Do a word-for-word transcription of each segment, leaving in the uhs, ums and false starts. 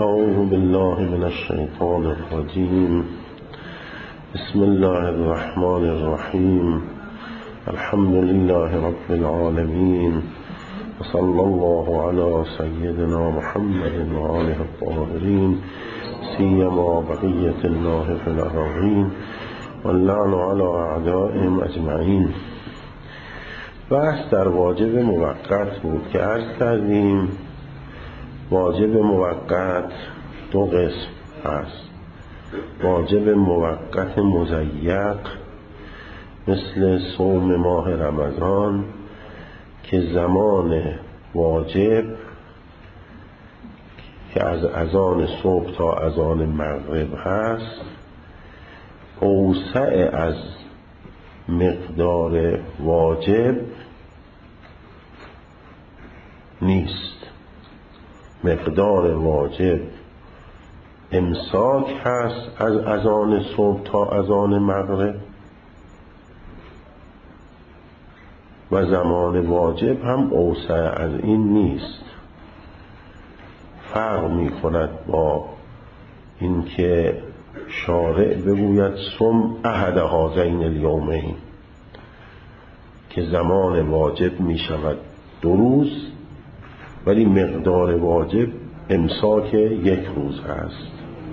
أعوذ بالله من الشيطان الرجيم. بسم الله الرحمن الرحيم. الحمد لله رب العالمين، وصلى الله على سيدنا محمد وآله الطاهرين، سيما بقية الله في الأرضين، واللعن على أعدائهم أجمعين. بحث در واجب موقت بود که عرض کردیم واجب موقت دو قسم هست. واجب موقت مضیق مثل صوم ماه رمضان که زمان واجب که از اذان صبح تا اذان مغرب هست اوسع از مقدار واجب نیست. مقدار واجب امساک هست از اذان صبح تا اذان مغرب و زمان واجب هم اوسع از این نیست. فرق می کند با اینکه شارع بگوید صم احد هذین الیومین که زمان واجب می شود دو روز ولی مقدار واجب امساک یک روز هست.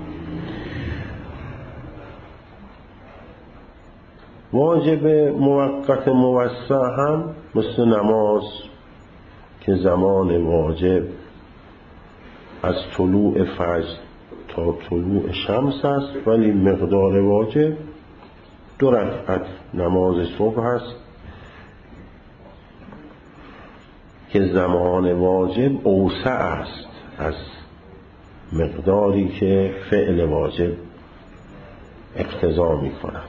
واجب موقت موسع هم مثل نماز که زمان واجب از طلوع فجر تا طلوع شمس است ولی مقدار واجب دو رکعت نماز صبح است که زمان واجب اوسع است از مقداری که فعل واجب اقتضا می کند.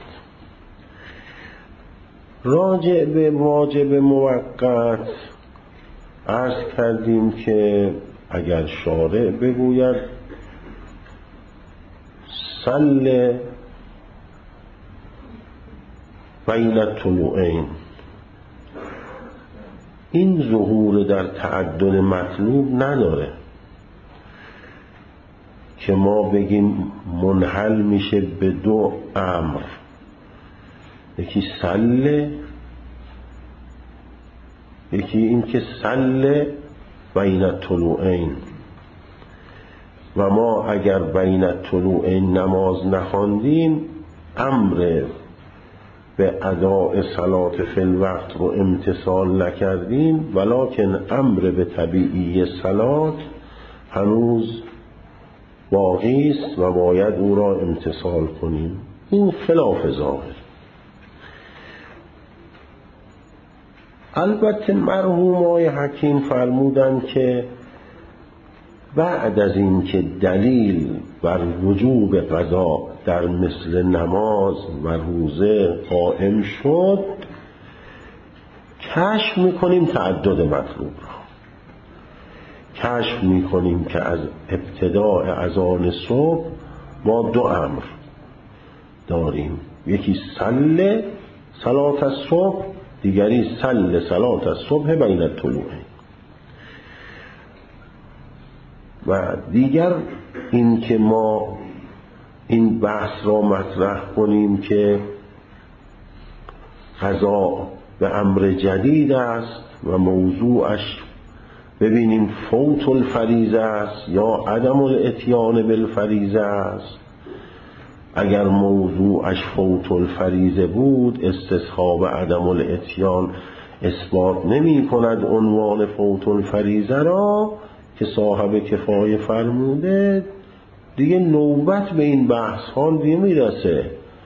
راجع به واجب موقت عرض کردیم که اگر شارع بگوید صل بین الطلوعین، این ظهور در تعدد مطلوب نداره که ما بگیم منحل میشه به دو امر، یکی صل یکی این که صل بین الطلوعین و ما اگر بین الطلوعین نماز نخواندیم امر به اداء صلات فی الوقت رو امتثال نکردیم ولکن امر به طبیعی صلات هنوز باقی است و باید او را امتثال کنیم. این خلاف ظاهر. البته مرحومای حکیم فرمودن که بعد از این که دلیل بر وجوب قضا در مثل نماز و روزه قائم شد کشف میکنیم تعدد مطلوب را. کشف میکنیم که از ابتداء اذان صبح ما دو امر داریم، یکی صل صلات الصبح، دیگری صل صلات الصبح بین الطلوعین. و دیگر این که ما این بحث را مطرح کنیم که قضا به امر جدید است و موضوعش ببینیم فوت الفریضه است یا عدم الاتیان بالفریضه است. اگر موضوعش فوت الفریضه بود استصحاب عدم الاتیان اثبات نمی کند عنوان فوت الفریضه را که صاحب کفایه فرموده، دیگه نوبت به این بحث ها دیگه میرسه.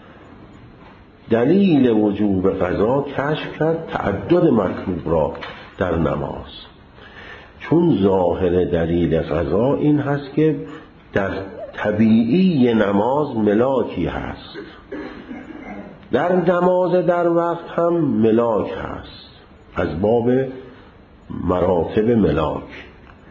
دلیل وجوب قضا کشف کرد تعدد مطلوب را در نماز، چون ظاهر دلیل قضا این هست که در طبیعی نماز ملاکی هست، در نماز در وقت هم ملاک هست از باب مراتب ملاک.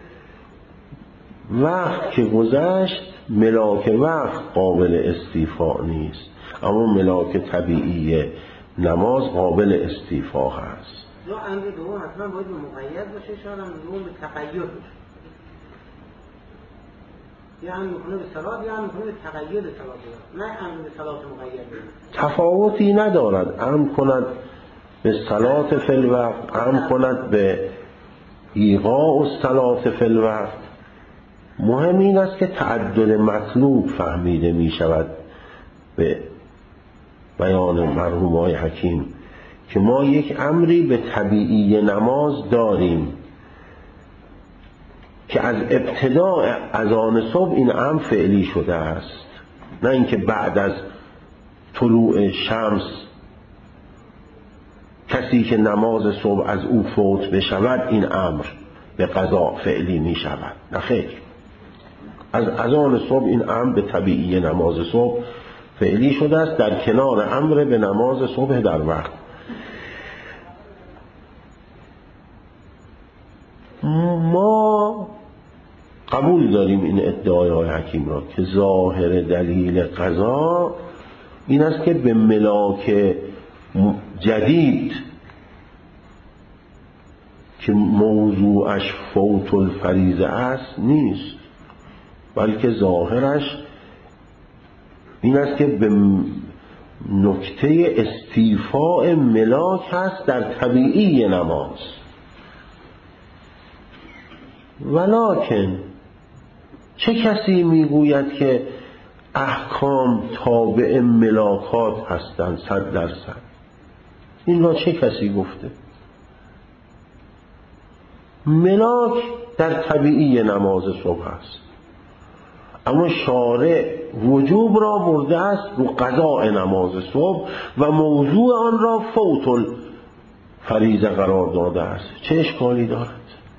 وقت که گذشت ملاک وقت قابل استیفاء نیست، اما ملاک طبیعی نماز قابل استیفاء هست. یا امر دوم حتما باید مقید باشه، شاید هم دوم به تقید باشه. یا هم میکنه به صلات یا هم میکنه به تقید صلات، نه امر به صلات مقید. تفاوتی ندارد، امر کند به صلات فی الوقت، امر کند به ایقاع الصلات فی الوقت. مهم این است که تعدد مطلوب فهمیده می شود به بیان مرحوم آقای حکیم که ما یک امری به طبیعی نماز داریم که از ابتداء اذان صبح این امر فعلی شده است، نه اینکه بعد از طلوع شمس کسی که نماز صبح از او فوت بشود این امر به قضا فعلی می شود. نه خیر، از اذان صبح این امر به طبیعی نماز صبح فعلی شده است در کنار امر به نماز صبح در وقت. ما قبول داریم این ادعای های حکیم را که ظاهر دلیل قضا این است که به ملاک جدید که موضوعش فوت الفریضه است نیست، بلکه ظاهرش این است که به نکته استیفاء ملاک هست در طبیعی نماز. ولکن چه کسی میگوید که احکام تابع ملاکات هستند صد درصد؟ این را چه کسی گفته؟ ملاک در طبیعی نماز صبح است، اما شارع وجوب را برده است رو قضاء نماز صبح و موضوع آن را فوت الفریضه قرار داده است. چه اشکالی دارد؟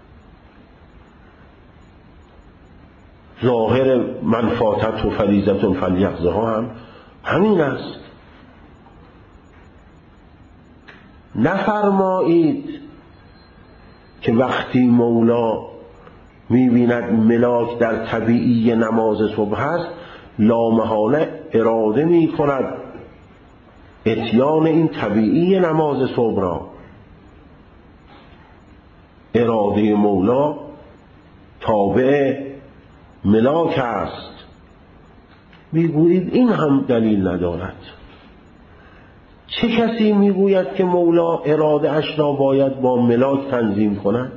ظاهر من فاتت و فریضة فلیقضها هم همین است. نفرمایید که وقتی مولا می‌بیند ملاک در طبیعی نماز صبح است لامحاله اراده می‌کند اتیان این طبیعی نماز صبح را. اراده مولا تابع ملاک است. میگویید این هم دلیل ندارد. چه کسی میگوید که مولا اراده اش را باید با ملاک تنظیم کند؟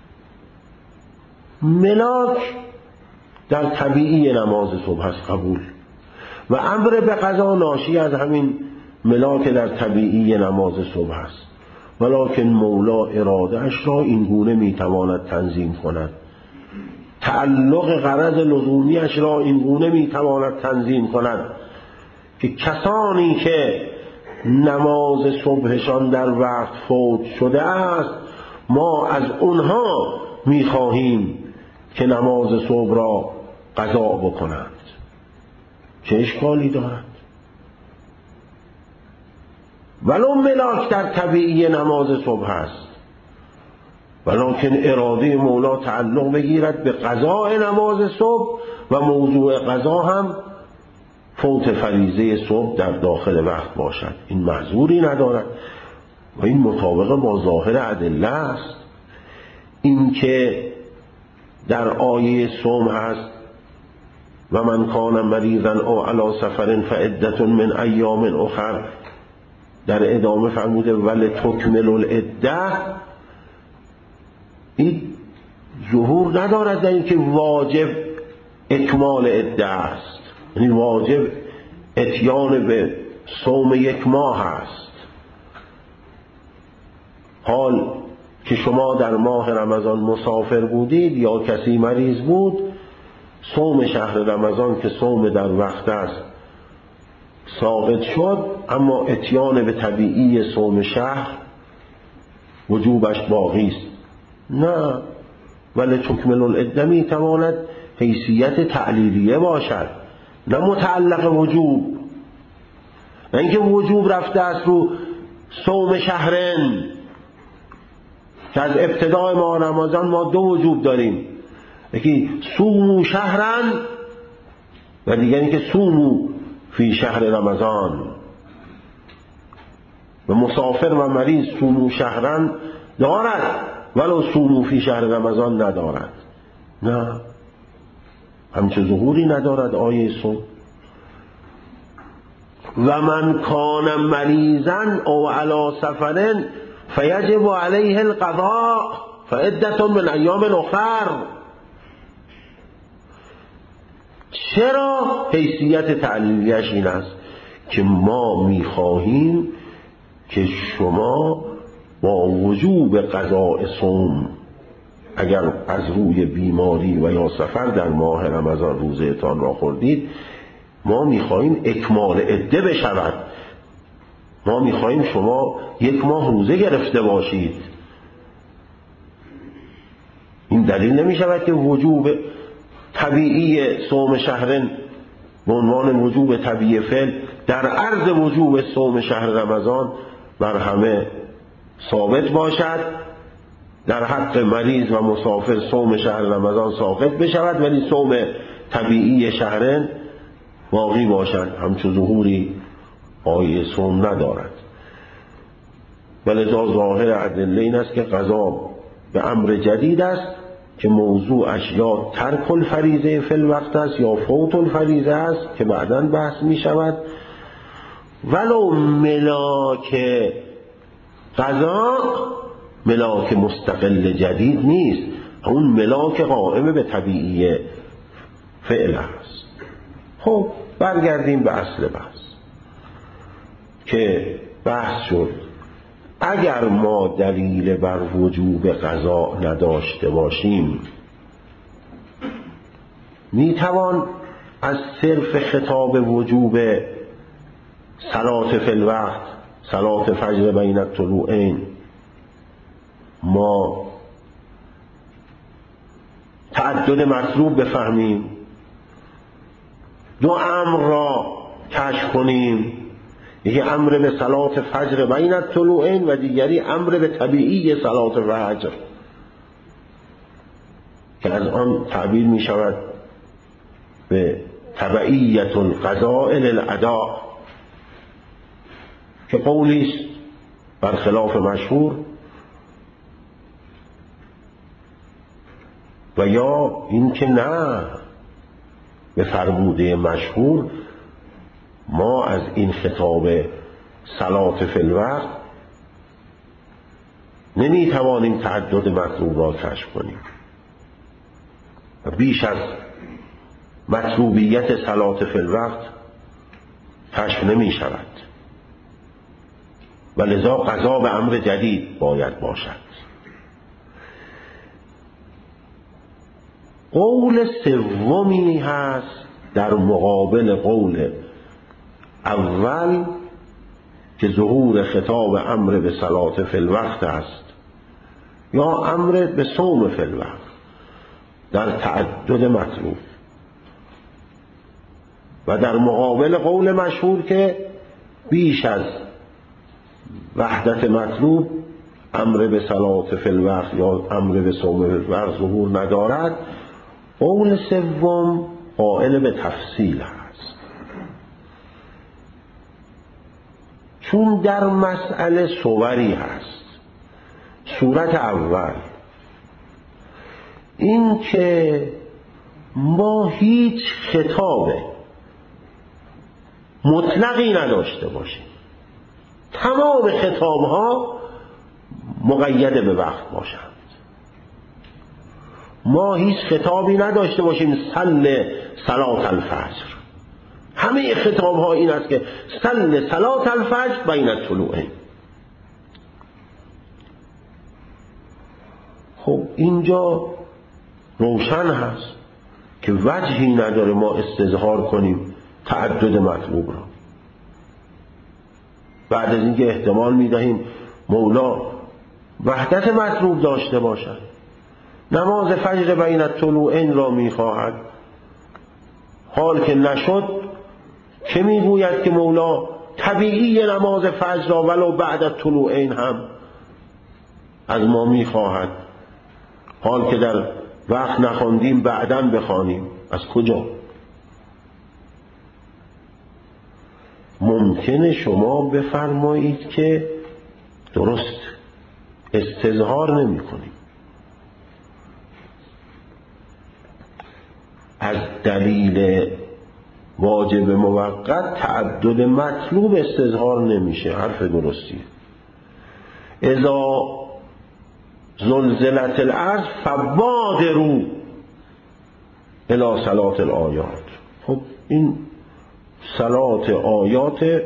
ملاک در طبیعی نماز صبح است، قبول، و امر به قضا ناشی از همین ملاک در طبیعی نماز صبح است، ولکن مولا اراده اش را این گونه میتواند تنظیم کند، تعلق غرض لزومیش را این گونه میتواند تنظیم کند که کسانی که نماز صبحشان در وقت فوت شده است ما از اونها میخواهیم که نماز صبح را قضا بکنند. چه اشکالی دارد؟ ولو ملاک در طبیعی نماز صبح است، ولکن اراده مولا تعلق بگیرد به قضاء نماز صبح و موضوع قضا هم فوت فریضه صبح در داخل وقت باشد. این معذوری ندارد و این مطابق با ظاهر ادله است. این که در آیه صوم هست و من کان مریضا او علی سفر فعدة من ایام اخر، در ادامه فرموده ولتکملوا العده، این ظهور ندارد در این که واجب اکمال عده است، یعنی واجب اتیان به صوم یک ماه است. حال که شما در ماه رمضان مسافر بودید یا کسی مریض بود، صوم شهر رمضان که صوم در وقت است ساقط شد، اما اتیان به طبیعی صوم شهر وجوبش باقی است. نه، ولی تکمل العده می تواند حیثیت تعلیلیه باشد، نه متعلق وجوب، نه اینکه وجوب رفته است رو صوم شهرن، که از ابتدای ماه رمضان ما دو وجوب داریم، یکی صوموا شهرن و دیگری که صوموا فی شهر رمضان. و مسافر و مریض صوموا شهرن دارد ولو صوموا فی شهر رمضان ندارد. نه، همچه ظهوری ندارد آیه صوم. و من کان مریضا او علی سفر فیجب علیه القضاء فعدة من ایام اخر. چرا؟ حیثیت تعلیلیش این است که ما میخواهیم که شما با وجوب قضاء صوم اگر از روی بیماری و یا سفر در ماه رمضان روزهتان را خوردید، ما میخواهیم اکمال عده بشود. ما میخواهیم شما یک ماه روزه گرفته باشید. این دلیل نمیشود که وجوب طبیعی صوم شهرن به عنوان وجوب طبیعی فعل در عرض وجوب صوم شهر رمضان بر همه ثابت باشد، در حق مریض و مسافر صوم شهر رمضان ساقط بشود ولی صوم طبیعی شهرن باقی باشد. همچون ظهوری آیه صوم ندارد. ولذا ظاهر ادله این است که قضا به امر جدید است که موضوعش یا ترک الفریضه فی الوقت است یا فوت الفریضه است که بعداً بحث می شود. ولو ملاک قضا ملاک مستقل جدید نیست، اون ملاک قائم به طبیعی فعل است. خب برگردیم به اصل بحث که بحث شد اگر ما دلیل بر وجوب قضا نداشته باشیم میتوان از صرف خطاب وجوب صلات فی الوقت، صلات فجر بین الطلوعین، ما تعدد مطلوب بفهمیم، دو امر را کشف کنیم، یکی امر به صلات فجر بین الطلوعین و دیگری امر به طبیعی صلات فجر که از آن تعبیر می شود به تبعیت القضاء للاداء که قولی است برخلاف مشهور و یا این که نه به فرموده مشهور ما از این خطاب صلات فی الوقت نمی توانیم تعدد مطلوب را کشف کنیم و بیش از مطلوبیت صلات فی الوقت کشف نمی شود و لذا قضا به امر جدید باید باشد. قول سومی هست در مقابل قول اول که ظهور خطاب امر به صلات فی الوقت است یا امر به صوم فی الوقت در تعدد مطلوب و در مقابل قول مشهور که بیش از وحدت مطلوب امر به صلات فی الوقت یا امر به صوم فی الوقت ظهور ندارد. قول سوم قائل به تفصیل است، چون در مسئله صوری هست. صورت اول این که ما هیچ خطاب مطلقی نداشته باشیم، تمام خطاب ها مقید به وقت باشند. ما هیچ خطابی نداشته باشیم صل صلات الفجر، همه خطاب ها این است که صل صلات الفجر بین الطلوعین. خب اینجا روشن هست که وجهی نداره ما استظهار کنیم تعدد مطلوب را. بعد از اینکه احتمال میدهیم مولا وحدت مطلوب داشته باشد، نماز فجر بین الطلوعین را میخواهد، حال که نشد چه میگوید که مولا طبیعی نماز فجر را ولو بعد الطلوعین هم از ما میخواهد، حال که در وقت نخواندیم بعداً بخوانیم. از کجا؟ ممکنه شما بفرمایید که درست استظهار نمی کنیم، از دلیل واجب موقت تعدد مطلوب استظهار نمیشه. حرف درستیه. اذا زلزلت الارض فبادروا الی صلاة الآیات. خب این صلات آیات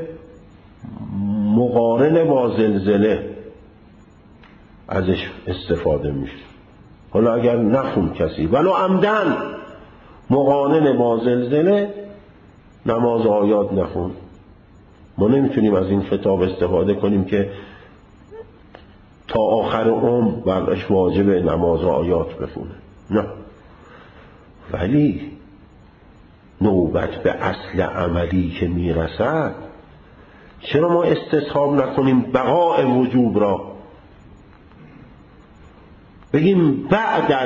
مقارن با زلزله ازش استفاده میشه. حالا اگر نخون کسی ولو عمدن مقارن با زلزله نماز آیات نخون. ما نمیتونیم از این خطاب استفاده کنیم که تا آخر عمر برش واجب نماز آیات بخونه. نه، ولی نوبت به اصل عملی که میرسد چرا ما استصحاب نکنیم بقاء وجوب را، بگیم بعد از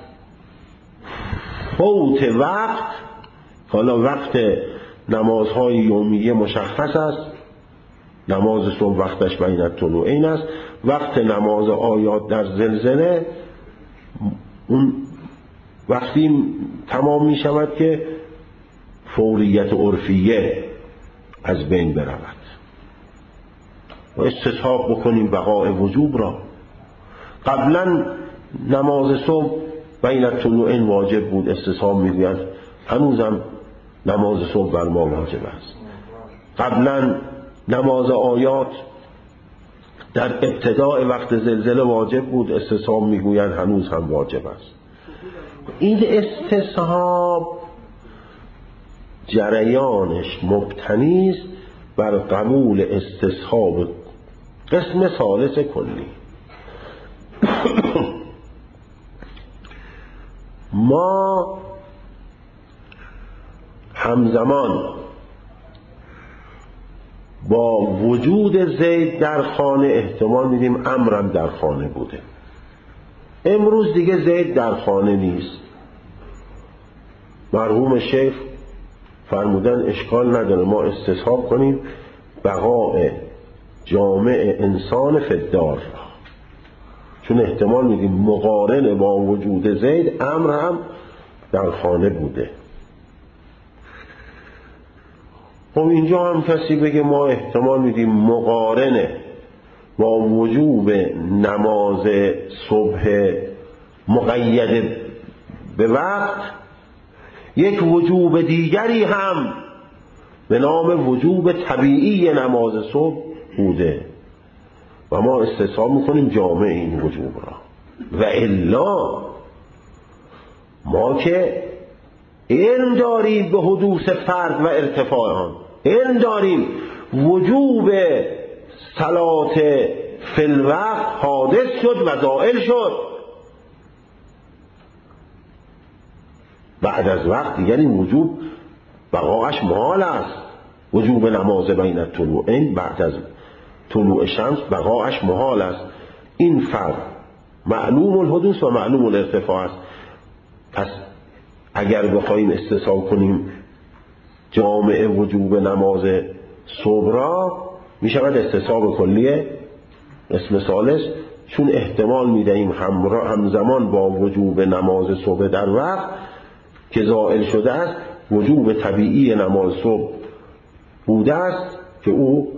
فوت وقت، حالا وقت نمازهای یومیه مشخص است، نماز صبح وقتش بین الطلوعین است، وقت نماز آیات در زلزله اون وقتی تمام می شود که فوریت عرفیه از بین برود و استصحاب بکنیم بقاء وجوب را. قبلا نماز صبح بین الطلوعین واجب بود، استصحاب میگوید هنوزم نماز صبح بر ما واجب است. قبلا نماز آیات در ابتداء وقت زلزله واجب بود، استصحاب میگوید هنوز هم واجب است. این استصحاب جریانش مبتنی است بر قبول استصحاب قسم ثالث کلی. ما همزمان با وجود زید در خانه احتمال میدیم امرم در خانه بوده. امروز دیگه زید در خانه نیست. مرحوم شیخ فرمودن اشکال نداره ما استصحاب کنیم بقاء جامع انسان فدار، چون احتمال میدیم مقارن با وجود زید امر هم در خانه بوده. خب اینجا هم کسی بگه ما احتمال میدیم مقارنه با وجوب نماز صبح مقید به وقت یک وجوب دیگری هم به نام وجوب طبیعی نماز صبح بوده و ما استصحاب میکنیم جامع این وجوب را. و الا ما که علم داریم به حدوث فرد و ارتفاع آن، علم داریم وجوب صلات فی الوقت حادث شد و زائل شد، بعد از وقت دیگر این وجوب بقاش محال است. وجوب نماز بین الطلوعین بعد از طلوع شمس بقاش محال است. این فرق معلوم الحدوث و معلوم الارتفاع است. پس اگر بخوایم استصحاب کنیم جامع وجوب نماز صبح را می شود استصحاب کلیه اسم ثالث، چون احتمال می دهیم همزمان با وجوب نماز صبح در وقت که زائل شده است وجوب طبیعی نماز صبح بوده است که او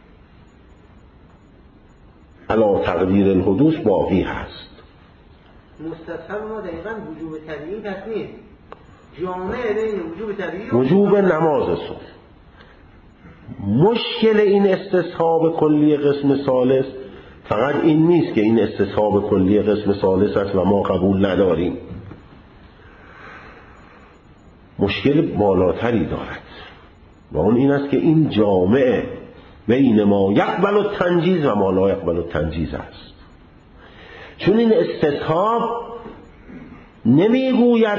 علا تقدیر الحدوث باقی هست. مستصحب ما دقیقا وجوب طبیعی پس نیست، جامعه بین وجوب طبیعی و وجوب نماز صبح. مشکل این استصحاب کلی قسم ثالث فقط این نیست که این استصحاب کلی قسم ثالث است و ما قبول نداریم، مشکل بالاتری دارد و اون این است که این جامعه بین ما یقبل التنجیز و ما لا یقبل التنجیز است. چون این استصحاب نمیگوید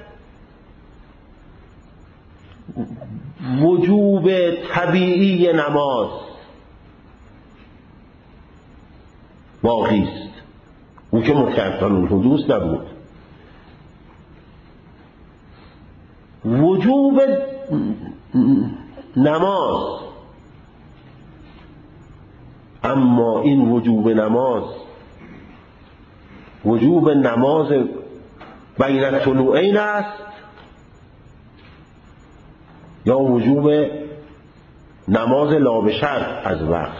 وجوب طبیعی نماز باقی است، او که متعطل الحدوث نبود. وجوب نماز، اما این وجوب نماز وجوب نماز بین الطلوعین است یا وجوب نماز لا به شرط از وقت،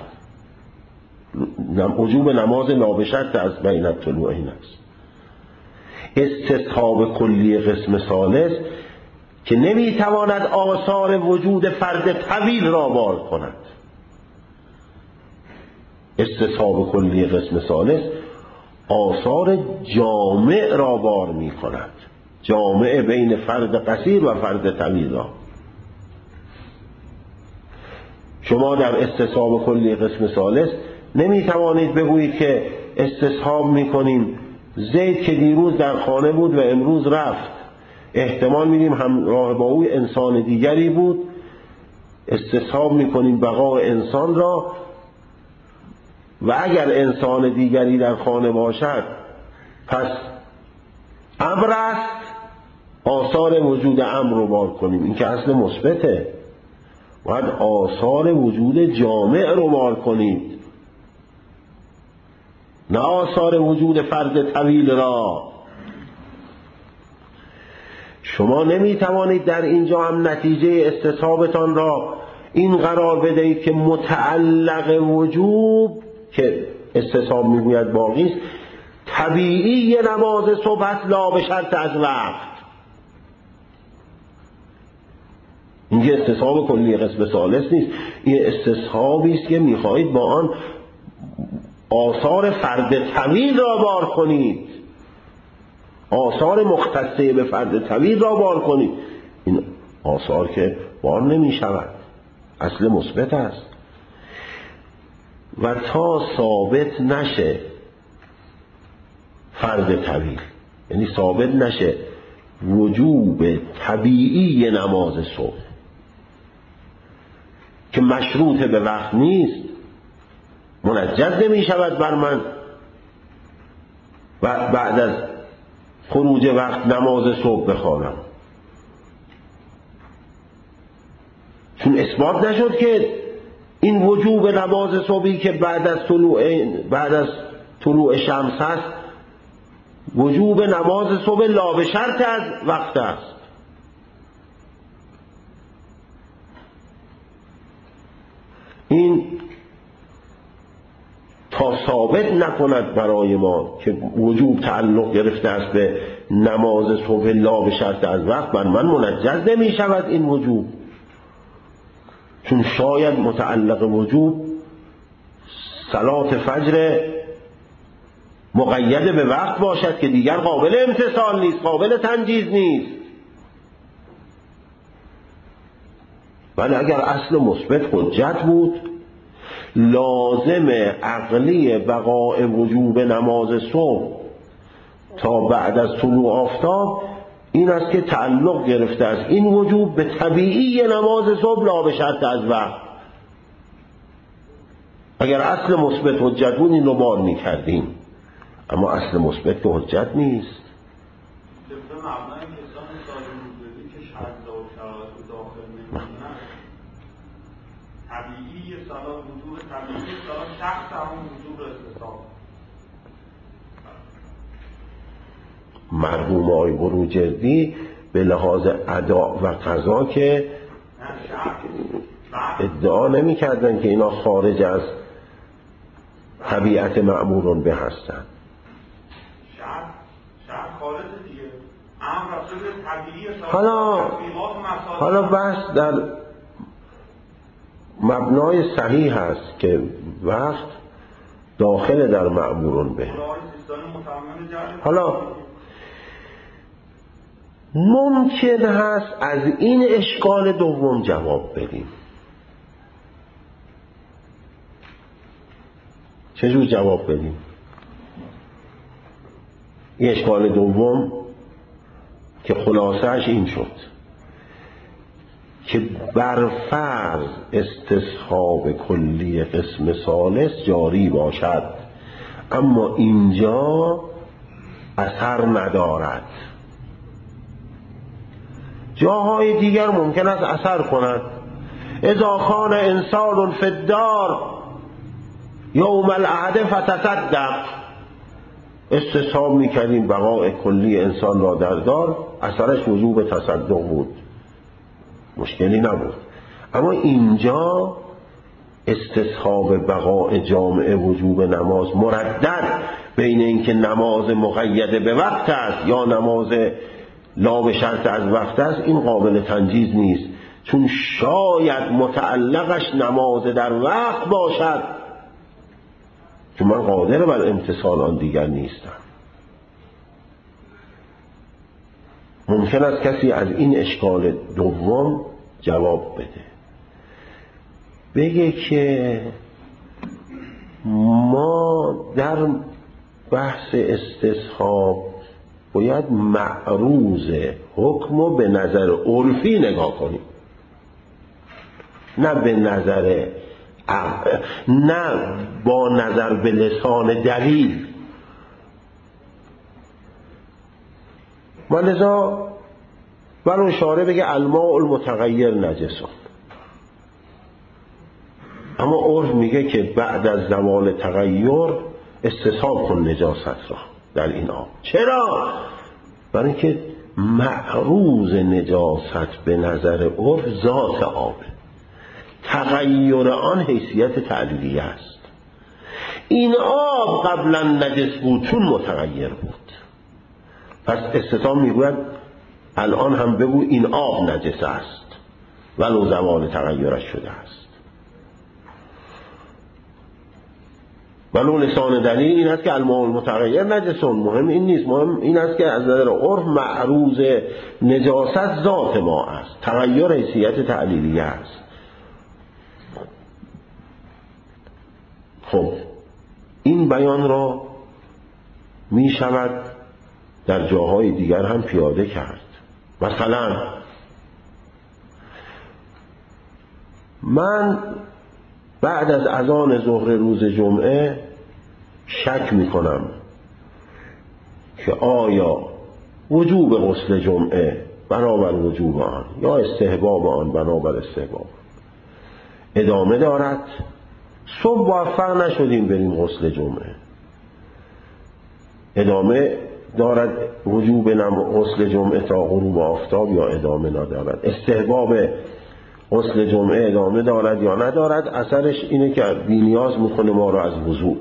وجوب نماز لا به شرط از بین الطلوع این است. استصحاب کلی قسم ثالث که نمیتواند آثار وجود فرد طویل را بار کند. استصحاب کلی قسم ثالث آثار جامع را بار می کند، جامع بین فرد قصیر و فرد طویل را. شما در استصحاب کلی قسم ثالث نمی توانید بگویید که استصحاب می کنیم زید که دیروز در خانه بود و امروز رفت، احتمال میدیم همراه با او انسان دیگری بود، استصحاب می کنیم بقای انسان را، و اگر انسان دیگری در خانه باشد پس امر است، آثار وجود امر رو بار کنیم. این که اصل مثبته، باید آثار وجود جامع رو بار کنید، نه آثار وجود فرد طویل را. شما نمی توانید در اینجا هم نتیجه استصحابتان را این قرار بدهید که متعلق وجوب که استصحاب میگوید باقی است، طبیعی نماز صبح لا به شرط از وقت. این استصحاب کلی قسم ثالث نیست، این استصحابی است که میخواهید با آن آثار فرد طویل را بار کنید، آثار مختصه به فرد طویل را بار کنید. این آثار که بار نمی شود، اصل مثبت است. و تا ثابت نشه فرد طویل، یعنی ثابت نشه وجوب طبیعی نماز صبح که مشروط به وقت نیست، منجز نمی شود بر من و بعد از خروج وقت نماز صبح بخوانم، چون اثبات نشد که این وجوب نماز صبحی که بعد از طلوع بعد از طلوع شمس است وجوب نماز صبح لا به شرط از وقت است. این تا ثابت نکند برای ما که وجوب تعلق گرفته است به نماز صبح لا به شرط از وقت، بر من منجز نمی شود این وجوب، چون شاید متعلق وجوب صلات فجر مقید به وقت باشد که دیگر قابل امتثال نیست، قابل تنجیز نیست. ولی اگر اصل مثبت حجت بود، لازم عقلی بقاء وجوب نماز صبح تا بعد از طلوع آفتاب این است که تعلق گرفته است این وجوب به طبیعی نماز صبح لا به شرط از وقت. اگر اصل مثبت حجت بود این رو بار می کردیم، اما اصل مثبت که حجت نیست. طبیعی صلاح وجوب طبیعی صلاح شخص همون وجوب رو استصحاب. مرحوم آقای بروجردی به لحاظ ادا و قضا که ادعا نمی کردن که اینا خارج از طبیعت مأمورون به هستن. حالا حالا بحث در مبنای صحیح هست که وقت داخل در مأمورون به. حالا ممکن هست از این اشکال دوم جواب بدیم. چجور جواب بدیم؟ این اشکال دوم که خلاصهش این شد که بر فرض استصحاب کلی قسم ثالث جاری باشد، اما اینجا اثر ندارد. جاهای دیگر ممکن است اثر کند. اذا کان انسان فی الدار یوم العهد فتصدق، استصحاب میکردیم بقاء کلی انسان را در دار، اثرش وجوب تصدق بود. مشکلی نبود. اما اینجا استصحاب بقاء جامعه وجوب نماز مردد بین اینکه نماز مقید به وقت است یا نماز لا به شرط از وقت است، این قابل تنجیز نیست، چون شاید متعلقش نماز در وقت باشد که من قادر بر امتثال آن دیگر نیستم. ممکن است کسی از این اشکال دوم جواب بده، بگه که ما در بحث استصحاب باید معروض حکم رو به نظر عرفی نگاه کنیم، نه به نظر عقل، نه با نظر به لسان دلیل. ولذا ولو شارع بگه الماء المتغیر نجسون، اما عرف میگه که بعد از زوال تغییر استصحاب کن نجاست را در این آب. چرا؟ برای اینکه معروض نجاست به نظر عرف ذات آب، تغییر آن حیثیت تعلیلیه است. این آب قبلا نجس بود چون متغیر بود، پس استصحاب میگوید الان هم بگو این آب نجس است ولو زوال تغییرش شده است. ولو لسان دلیل این است که الماء المتغیر نجسون، مهم این نیست، مهم این است که از نظر عرف معروض نجاست ذات ما است، تغییر حیثیت تعلیلیه است. خب این بیان را می شود در جاهای دیگر هم پیاده کرد. مثلا من بعد از اذان ظهر روز جمعه شک می کنم که آیا وجوب غسل جمعه بنابر وجوب آن یا استحباب آن بنابر استحباب ادامه دارد. صبح موفق نشدیم بریم غسل جمعه، ادامه دارد وجوب غسل جمعه تا غروب آفتاب یا ادامه ندارد، استحباب غسل جمعه ادامه دارد یا ندارد، اثرش اینه که بی‌نیاز میکنه ما رو از وضو.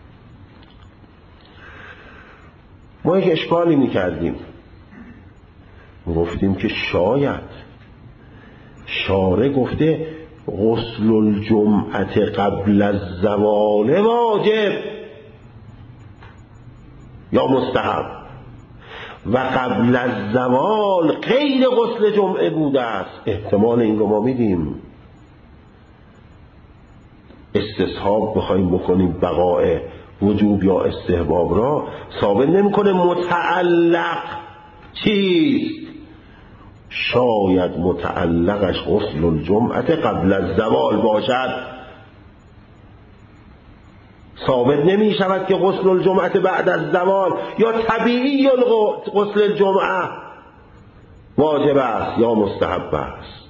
ما یک اشکالی میکردیم، گفتیم که شاید شارع گفته غسل الجمعه قبل الزوال واجب یا مستحب و قبل الزوال غیر غسل جمعه بوده است. احتمال این رو ما میدیم. استصحاب بخوایم بکنیم بقاء وجوب یا استحباب را ثابت نمیکنه متعلق چیست، شاید متعلقش غسل الجمعه قبل الزوال باشد. ثابت نمی شود که غسل الجمعه بعد از زوال یا طبیعی غسل الجمعه واجب است یا مستحب است.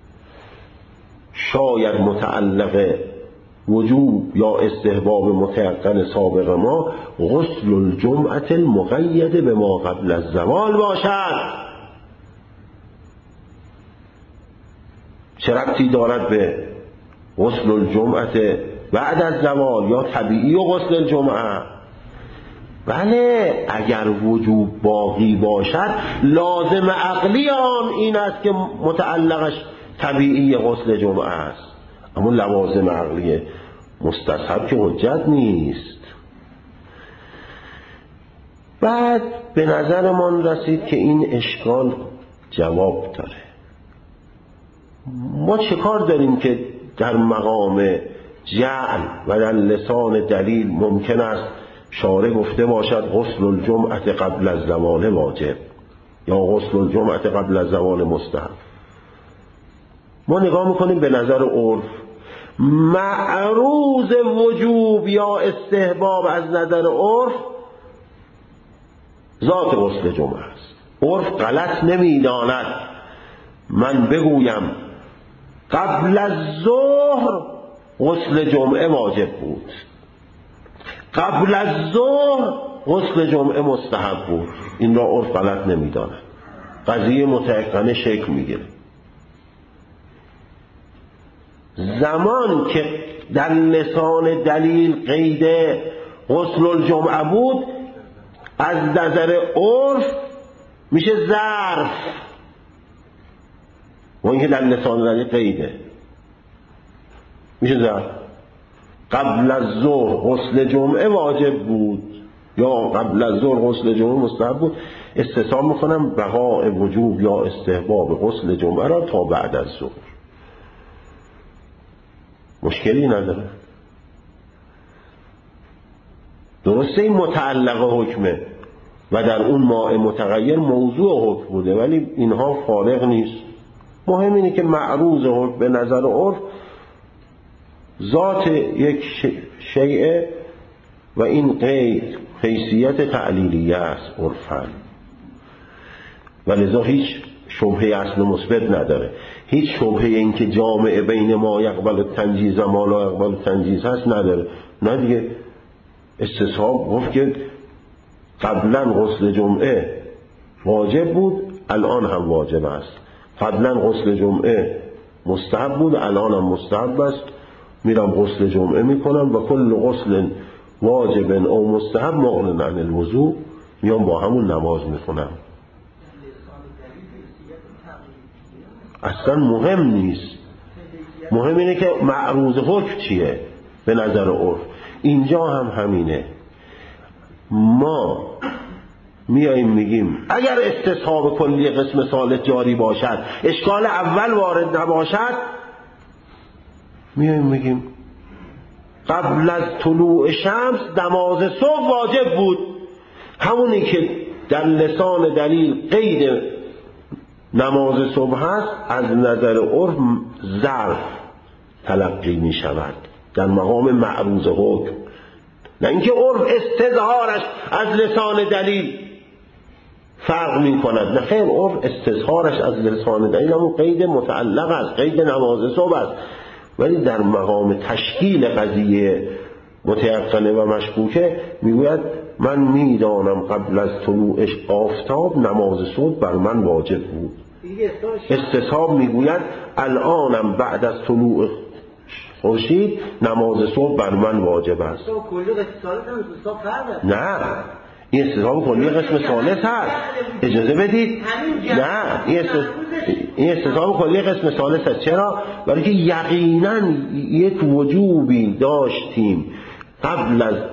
شاید متعلق وجوب یا استحباب متيقن سابق ما غسل الجمعه المقید به ما قبل الزوال باشد. چه ربطی دارد به غسل الجمعه بعد از زوال یا طبیعی و غسل الجمعه؟ بله، اگر وجوب باقی باشد لازم عقلی آن این است که متعلقش طبیعی غسل جمعه است، اما لوازم عقلی مستصحب که حجت نیست. بعد به نظرمان رسید که این اشکال جواب داره. ما چه کار داریم که در مقام جعل و در لسان دلیل ممکن است شارع گفته باشد غسل الجمعه قبل از زوال واجب یا غسل الجمعه قبل از زوال مستحب؟ ما نگاه میکنیم به نظر عرف معروض وجوب یا استحباب از نظر عرف ذات غسل جمعه است. عرف غلط نمیداند من بگویم قبل از ظهر غسل جمعه واجب بود، قبل از ظهر غسل جمعه مستحب بود. این را عرف غلط نمیداند، قضیه متيقنه شکل میگیره. زمان که در لسان دلیل قید غسل الجمعه بود از نظر عرف میشه ظرف، و اینکه در لسان دلیل قیده میشه ظرف. قبل از ظهر غسل جمعه واجب بود یا قبل از ظهر غسل جمعه مستحب بود، استثناء میکنم بقاء وجوب یا استحباب غسل جمعه را تا بعد از ظهر. مشکلی نداره. درسته این متعلق حکمه و در اون ماء متغیر موضوع حکم بوده، ولی اینها فارغ نیست. مهم اینه که معروض حکم به نظر عرف ذات یک شیء و این قید حیثیت تعلیلیه است عرفاً، و لذا هیچ شبهه اصل مثبت نداره. هیچ شبهه این که جامعه بین ما یقبل تنجیز و ما لا یقبل تنجیز هست نداره. نه دیگه، استصحاب گفت که قبلا غسل جمعه واجب بود الان هم واجب است، قبلا غسل جمعه مستحب بود الان هم مستحب است، میرم غسل جمعه میکنم و کل غسل واجب او مستحب مغن عن الوضوء، میام با همون نماز میخونم. اصلا مهم نیست، مهم اینه که معروض حکم چیه به نظر عرف. اینجا هم همینه. ما میاییم میگیم اگر استصحاب کلی قسم ثالث جاری باشد، اشکال اول وارد نباشد، میاییم میگیم قبل از طلوع شمس نماز صبح واجب بود، همونی که در لسان دلیل قید نماز صبح هست از نظر عرف ظرف تلقی می شود در مقام معروض حکم، نه اینکه عرف استظهارش از لسان دلیل فرق می کند. نه خیر، عرف استظهارش از لسان دلیل همون قید متعلق است، قید نماز صبح است، ولی در مقام تشکیل قضیه متیقنه و مشکوکه میگوید من میدانم قبل از طلوع آفتاب نماز صبح بر من واجب بود. استصحاب میگوید الانم بعد از طلوع خورشید نماز صبح بر من واجب است. نه، این استصحاب کلی قسم ثالث هست. اجازه بدید. نه، این استصحاب کلی قسم ثالث هست. چرا؟ برای که یقینا یک وجوبی داشتیم قبل از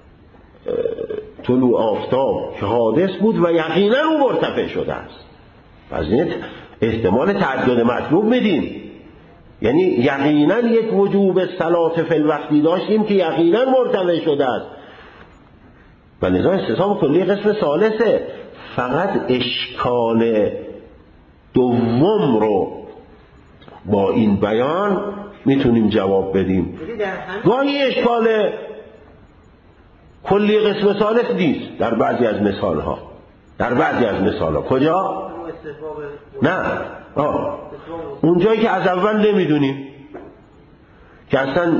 طلوع آفتاب که حادث بود و یقینا او مرتفع شده است. پس این احتمال تعدد مطلوب میدیم، یعنی یقینا یک وجوب صلات فی الوقتی داشتیم که یقینا مرتفع شده است و لذا استصحاب کلی قسم ثالثه. فقط اشکال دوم رو با این بیان میتونیم جواب بدیم. گاهی اشکال کلی قسم ثالث نیست در بعضی از مثال ها، در بعضی از مثال ها. کجا؟ نه، آه. اونجایی که از اول نمیدونیم که اصلا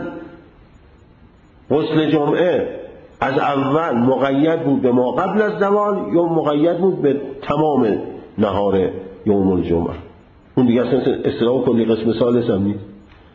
غسل جمعه از اول مقید بود به ما قبل از زوال یا مقید بود به تمام نهار یوم الجمعه، اون دیگه اصلا اصطلاح کلی قسم ثالث هم نیست.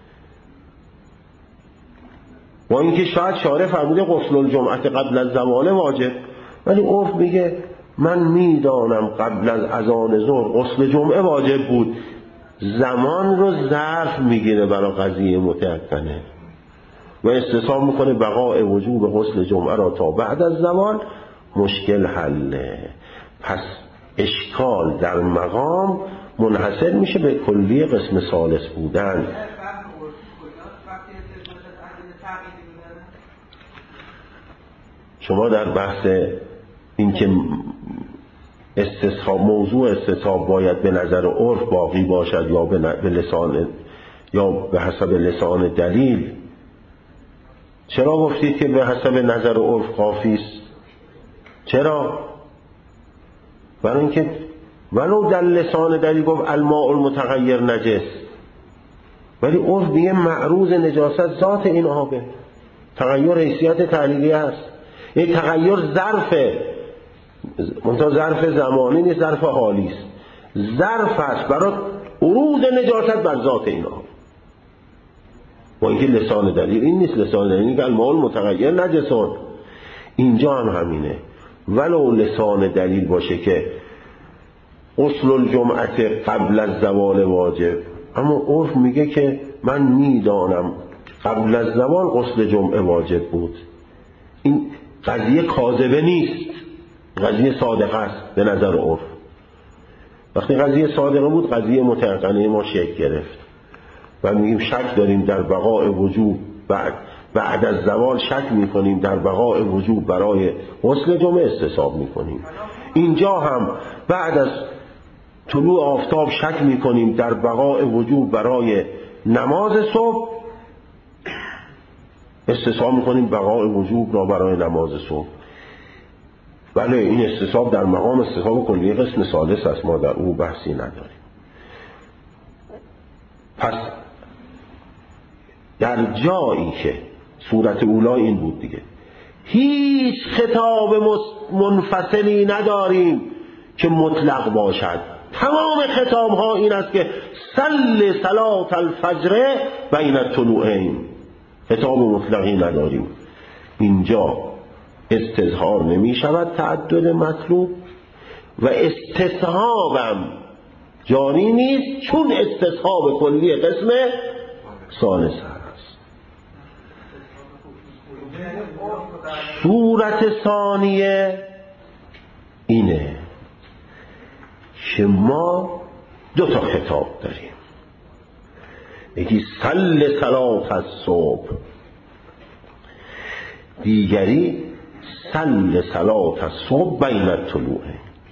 با اینکه شاید شارع فرموده غسل الجمعه قبل از زوال واجب، ولی عرف میگه من میدانم قبل از اذان ظهر غسل جمعه واجب بود. زمان رو ظرف میگیره برای قضیه متعقنه و استصحاب میکنه بقاء وجوب غسل جمعه را تا بعد از زوال. مشکل حله. پس اشکال در مقام منحصر میشه به کلی قسم ثالث بودن. شما در بحث این که استصحاب موضوع استصحاب باید به نظر عرف باقی باشد یا به لسان یا به حسب لسان دلیل، چرا گفتید که به حسب نظر عرف کافی است؟ چرا؟ برای اینکه ولو در لسان دلیل گفت الماء المتغیر نجس، ولی عرف میگه معروض نجاست ذات این آبه، تغییر حیثیت تعلیلی است. این تغییر ظرفه، منتها ظرف زمانی نیست، ظرف حالی است. ظرف است برای عروض نجاست بر ذات این آب. با اینکه لسان دلیل این نیست، لسان دلیل اینه که المال متغیر نجسون. اینجا هم همینه، ولو لسان دلیل باشه که غسل الجمعت قبل از زوال واجب، اما عرف میگه که من میدانم قبل از زوال غسل جمعه واجب بود. این قضیه کاذبه نیست، قضیه صادقه است به نظر عرف. وقتی قضیه صادقه بود قضیه متيقنه ما شکل گرفت و میگیم شک داریم در بقاء وجوب بعد بعد از زوال، شک میکنیم در بقاء وجوب برای غسل جمعه استصحاب میکنیم. اینجا هم بعد از طلوع آفتاب شک میکنیم در بقاء وجوب برای نماز صبح، استصحاب میکنیم بقاء وجوب را برای نماز صبح. بله این استصحاب در مقام استصحاب کلی قسم ثالث است، ما در او بحثی نداریم. پس در جایی که صورت اولا این بود دیگه، هیچ خطاب منفصلی نداریم که مطلق باشد، تمام خطاب ها این است که صل صلاة الفجر بین الطلوعین، خطاب مطلقی نداریم. اینجا استظهار نمی شود تعدد مطلوب و استصحابم جاری نیست، چون استصحاب کلی قسم ثالث است. صورت ثانیه اینه که ما دو تا خطاب داریم، یکی صل صلاة الصبح، دیگری صل صلاة الصبح بین الطلوع.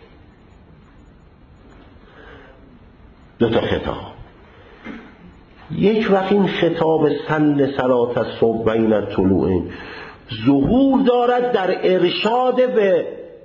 دو تا خطاب. یک وقت این خطاب صل صلاة الصبح بین الطلوع ظهور دارد در ارشاد به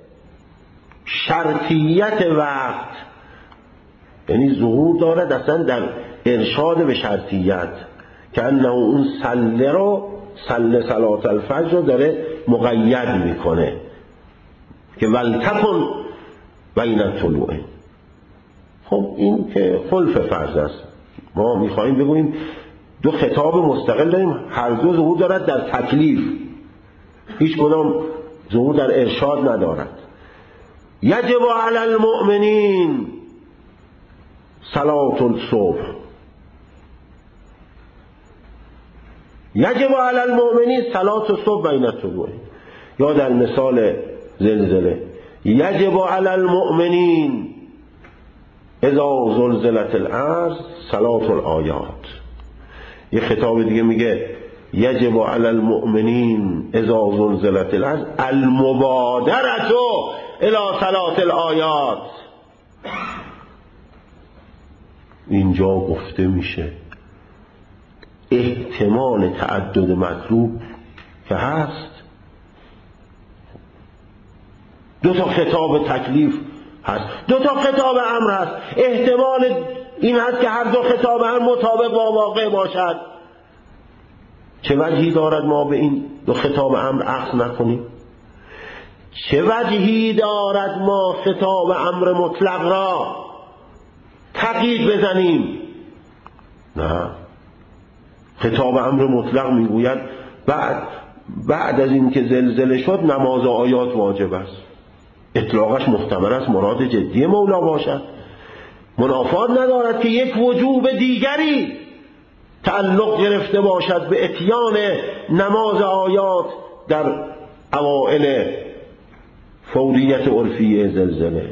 شرطیت وقت، یعنی ظهور دارد اصلا در ارشاد به شرطیت، که انه اون صل رو صل صلاة الفجر رو داره مقید میکنه که ولتکن بین الطلوع. خب این که خلف فرض است، ما میخواییم بگوییم دو خطاب مستقل داریم، هر دو ظهور دارد در تکلیف، هیچ کدام ظهور در ارشاد ندارد. یجب علی المؤمنین صلاة الصبح، یجب علی المؤمنین صلاة الصبح بین الطلوع. یا در مثال زلزله یجب علی المؤمنین اذا زلزلت الارض صلاة الآیات. یه خطاب دیگه میگه یجب علی المؤمنین اذا زلزلت الارض المبادرة الى صلاة الآیات. اینجا گفته میشه احتمال تعدد مطلوب که هست، دو تا خطاب تکلیف هست، دو تا خطاب امر هست، احتمال این هست که هر دو خطاب هم مطابق با واقع باشد. چه وجهی دارد ما به این دو خطاب امر عکس نکنیم؟ چه وجهی دارد ما خطاب امر مطلق را تقیید بزنیم؟ نه، خطاب امر مطلق میگوید بعد بعد از این که زلزله شد نماز آیات واجب است. اطلاقش محتمل است مراد جدی مولا باشد، منافات ندارد که یک وجوب دیگری تعلق گرفته باشد به اتیان نماز آیات در اوائل فوریت عرفی زلزله.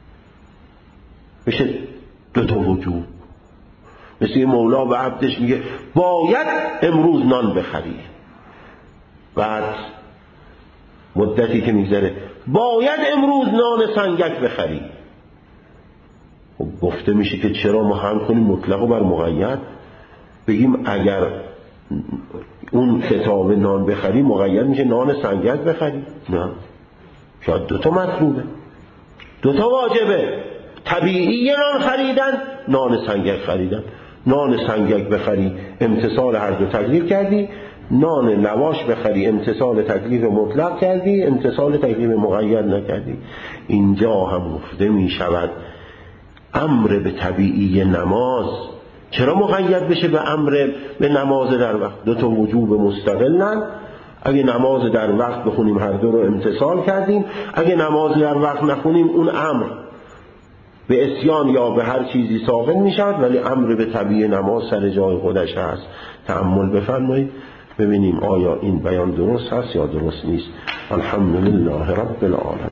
بشه دو تا وجوب. مثل مولا به عبدش میگه باید امروز نان بخری، بعد مدتی که میگذره باید امروز نان سنگک بخری. خب گفته میشه که چرا ما هم کنیم مطلق و بر مقید، بگیم اگر اون خطاب نان بخری مقید میشه نان سنگک بخری؟ نه، شاید دوتا مطلوبه، دوتا واجبه، طبیعی نان خریدن، نان سنگک خریدن. نان سنگک بخری امتصال هر دو تکلیف کردی، نان لواش بخری امتصال تکلیف مطلق کردی، امتصال تکلیف مقید نکردی. اینجا هم گفته می شود امر به طبیعی نماز چرا مقید بشه به امر به نماز در وقت؟ دو تا وجوب مستقلن. اگه نماز در وقت بخونیم هر دو رو امتثال کردیم، اگه نماز در وقت نخونیم اون امر به عصیان یا به هر چیزی ساقط میشود، ولی امر به طبیع نماز سر جای خودش هست. تأمل بفرمایید ببینیم آیا این بیان درست هست یا درست نیست. الحمدلله رب العالمین.